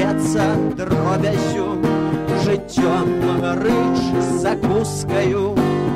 крутяться дробязю, життєм рич з закускою.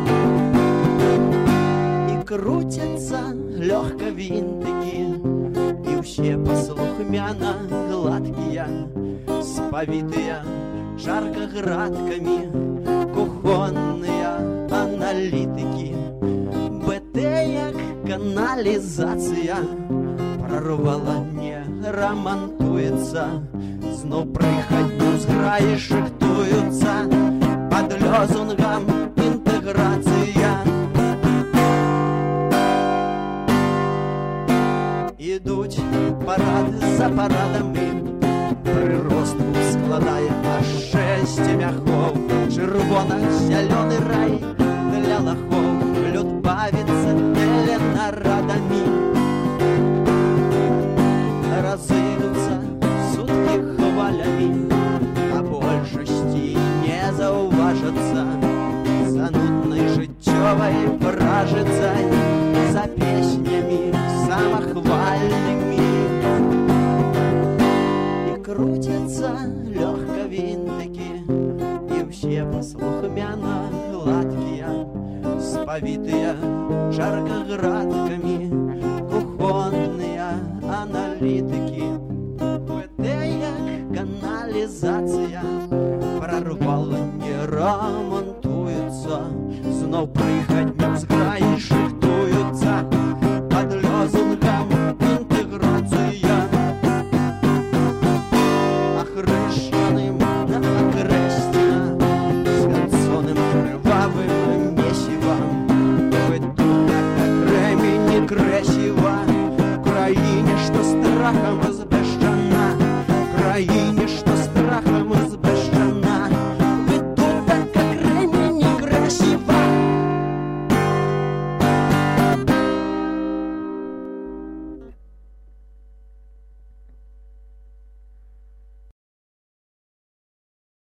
І крутяться легко винтики, и все послухмяно гладкие, сповитые жаркоградками кухонные аналитики. БТ як каналізація прорвала, не ремонтується, знов приходню зграї шихтуються під лозунгом інтеграція. Ідуть парад за парадами, прирост складає аж 6 м'яхов. Червоно-зелений рай для лохов, люд бавиться теленарадами. Разыдутся сутки хвалями, а большости не зауважатся занудной життєвой пражицей, за песнями самохвальными. И крутятся легко винтики, и все послухмяно гладкие, сповитые жаркоградками кухонные аналитики. БТ як каналізація прорвала, не ремонтується, знов приходять